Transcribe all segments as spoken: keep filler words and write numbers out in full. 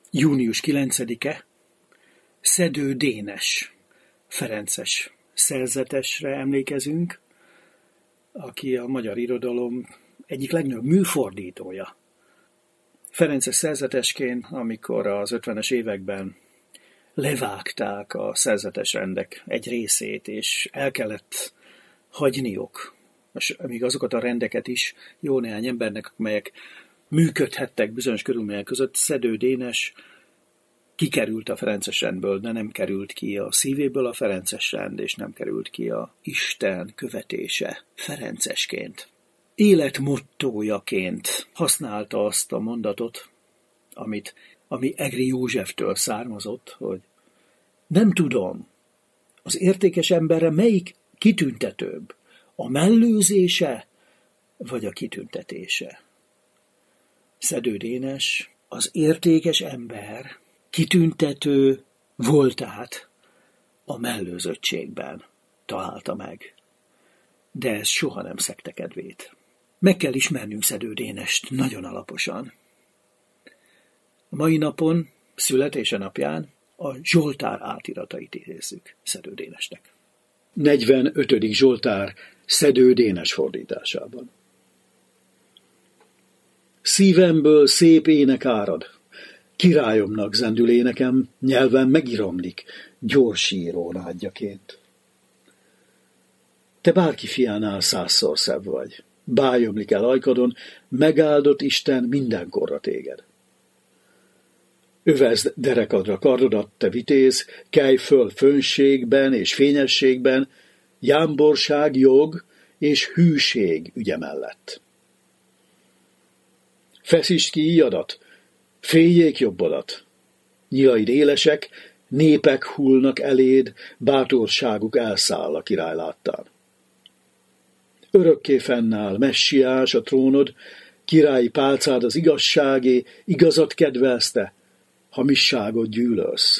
június kilencedike, Szedő Dénes, ferences szerzetesre emlékezünk, aki a magyar irodalom egyik legnagyobb műfordítója. Ferences szerzetesként, amikor az ötvenes években levágták a szerzetes rendek egy részét, és el kellett hagyniuk, és még azokat a rendeket is jó néhány embernek, amelyek működhettek bizonyos körülmények között, Szedő Dénes kikerült a ferences rendből, de nem került ki a szívéből a ferences rend, és nem került ki a Isten követése ferencesként. Életmottójaként használta azt a mondatot, amit, ami Egri Józseftől származott, hogy nem tudom, az értékes emberre melyik kitüntetőbb, a mellőzése vagy a kitüntetése. Szedő Dénes az értékes ember kitüntető voltát a mellőzöttségben találta meg, de ez soha nem szegte kedvét. Meg kell ismernünk Szedő Dénest nagyon alaposan. A mai napon, születése napján a Zsoltár átiratait idézzük Szedő Dénesnek. negyvenötödik Zsoltár Szedő Dénes fordításában. Szívemből szép ének árad, királyomnak zendül énekem, nyelven megiromlik, gyorsíró nádjaként. Te bárki fiánál százszor szebb vagy, bájomlik el ajkadon, megáldott Isten mindenkorra téged. Övezd derekadra kardodat, te vitéz, kelj föl fönségben és fényességben, jámborság, jog és hűség ügye mellett. Feszítsd ki íjadat, féljék jobbodat, nyilaid élesek, népek hullnak eléd, bátorságuk elszáll a király láttán. Örökké fennáll, messiás a trónod, királyi pálcád az igazságé, igazat kedvelsz, hamisságot gyűlölsz.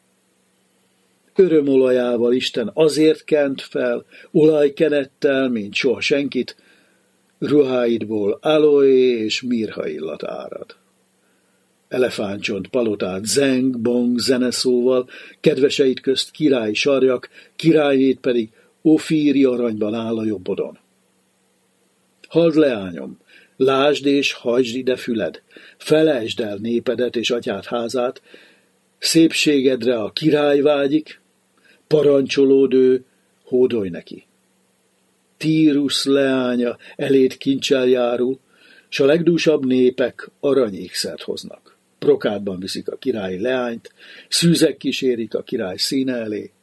Örömolajával Isten azért kent fel, olajkenettel, mint soha senkit, ruháidból aloé és mirha illat árad. Elefántcsont palotát zeng, bong, zeneszóval, kedveseid közt királyi sarjak, királynét pedig ofíri aranyban áll a jobbodon. Halld leányom, lásd és hajtsd ide füled, felejtsd el népedet és atyád házát, szépségedre a király vágyik, parancsolód ő, hódolj neki. Tírus leánya eléd kincsel járul, s a legdúsabb népek aranyékszert hoznak. Brokátban viszik a királyi leányt, szűzek kísérik a király színe elé.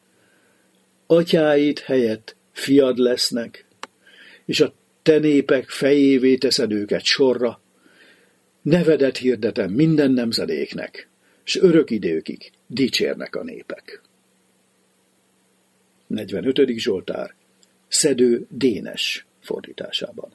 Atyáid helyett fiad lesznek, és a te népek fejévé teszed őket sorra. Nevedet hirdetem minden nemzedéknek, s örök időkig dicsérnek a népek. negyvenötödik Zsoltár Szedő Dénes fordításában.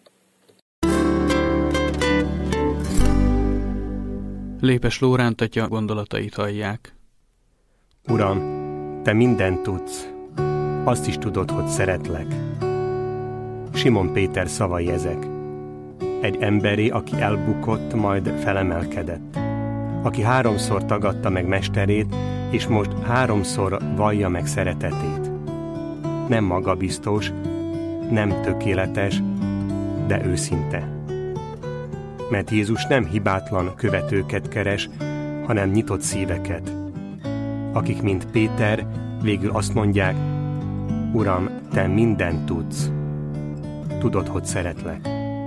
Lépes Lóránt atya gondolatait hallják. Uram, te mindent tudsz, azt is tudod, hogy szeretlek. Simon Péter szavai ezek. Egy emberé, aki elbukott, majd felemelkedett. Aki háromszor tagadta meg mesterét, és most háromszor vallja meg szeretetét. Nem magabiztos, nem tökéletes, de őszinte. Mert Jézus nem hibátlan követőket keres, hanem nyitott szíveket. Akik, mint Péter, végül azt mondják, Uram, te mindent tudsz. Tudod, hogy szeretlek.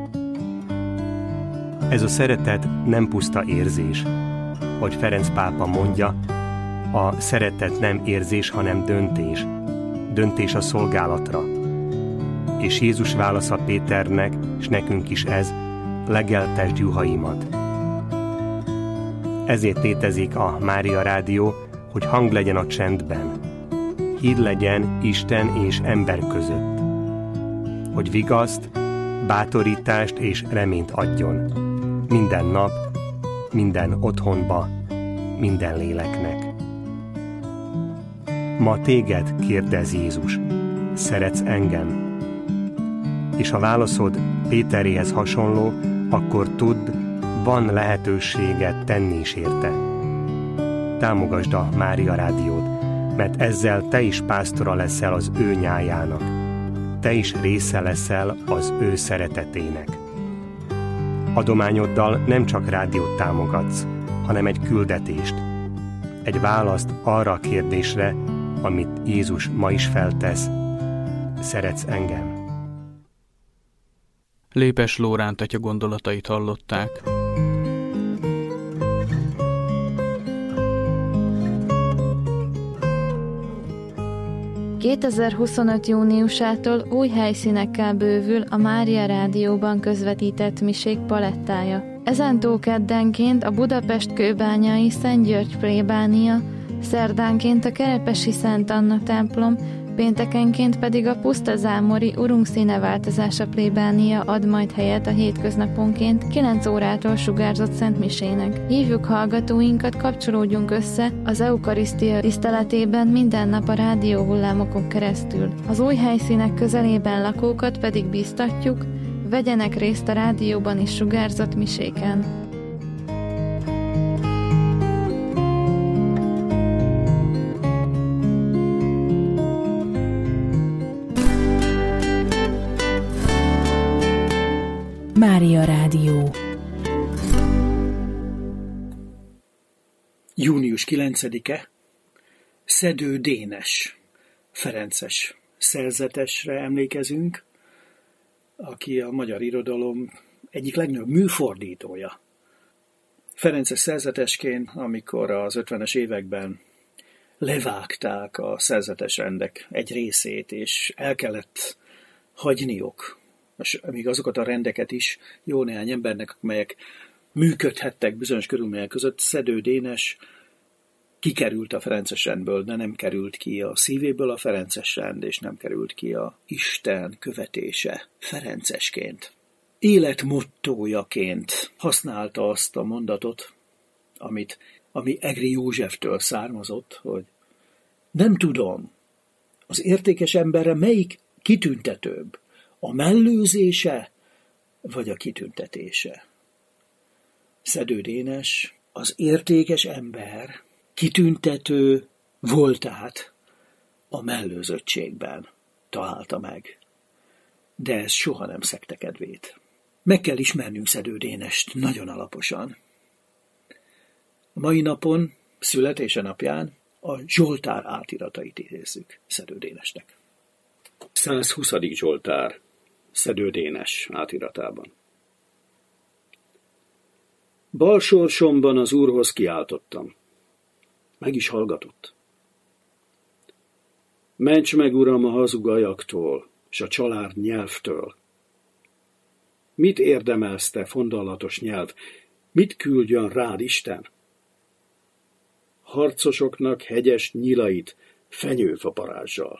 Ez a szeretet nem puszta érzés. Hogy Ferenc pápa mondja, a szeretet nem érzés, hanem döntés. Döntés a szolgálatra. És Jézus válasza Péternek, és nekünk is ez, legeltesd juhaimat. Ezért létezik a Mária Rádió, hogy hang legyen a csendben. Híd legyen Isten és ember között. Hogy vigaszt, bátorítást és reményt adjon. Minden nap, minden otthonba, minden léleknek. Ma téged kérdez Jézus, szeretsz engem? És ha válaszod Péteréhez hasonló, akkor tudd, van lehetőséged tenni is érte. Támogasd a Mária Rádiót, mert ezzel te is pásztora leszel az ő nyájának. Te is része leszel az ő szeretetének. Adományoddal nem csak rádiót támogatsz, hanem egy küldetést, egy választ arra a kérdésre, amit Jézus ma is feltesz: szeretsz engem? Lépes Lóránt atya gondolatait hallották. kétezer-huszonöt júniusától új helyszínekkel bővül a Mária Rádióban közvetített misék palettája. Ezentúl keddenként a Budapest kőbányai Szent György plébánia, szerdánként a Kerepesi Szent Anna templom, péntekenként pedig a pusztazámori Urunk színeváltozása plébánia ad majd helyet a hétköznaponként kilenc órától sugárzott Szent Misének. Hívjuk hallgatóinkat, kapcsolódjunk össze az eukarisztia tiszteletében minden nap a rádióhullámokon keresztül. Az új helyszínek közelében lakókat pedig bíztatjuk, vegyenek részt a rádióban is sugárzott miséken. Mária Rádió. június kilencedike, Szedő Dénes, ferences szerzetesre emlékezünk, aki a magyar irodalom egyik legnagyobb műfordítója. Ferences szerzetesként, amikor az ötvenes években levágták a szerzetes rendek egy részét, és el kellett hagyniuk, és még azokat a rendeket is jó néhány embernek, amelyek működhettek bizonyos körülmények között, Szedő Dénes kikerült a ferences rendből, de nem került ki a szívéből a ferences rend, és nem került ki a Isten követése ferencesként. Életmottójaként használta azt a mondatot, amit, ami Egri Józseftől származott, hogy nem tudom, az értékes emberre melyik kitüntetőbb, a mellőzése vagy a kitüntetése. Szedő Dénes, az értékes ember kitüntető voltát a mellőzöttségben találta meg, de ez soha nem szegte kedvét. Meg kell ismernünk Szedő Dénest nagyon alaposan. A mai napon, születése napján a Zsoltár átiratait idézzük Szedő Dénesnek. százhuszadik Zsoltár Szedő Dénes átiratában. Bal sorsomban az Úrhoz kiáltottam. Meg is hallgatott. Ments meg, Uram, a hazug ajaktól, s a család nyelvtől. Mit érdemelsz, te fondallatos nyelv? Mit küldjön rád Isten? Harcosoknak hegyes nyilait fenyőfa parázsal.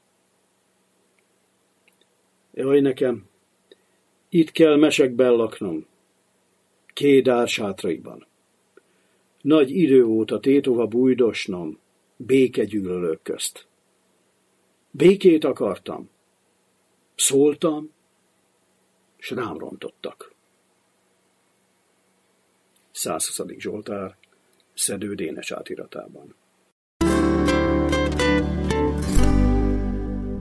Jaj nekem, itt kell mesekben laknom, Kédár sátraiban. Nagy idő óta tétova bújdosnom, békegyűlölők közt. Békét akartam, szóltam, s rám rontottak. százhuszadik Zsoltár Szedő Dénes átiratában.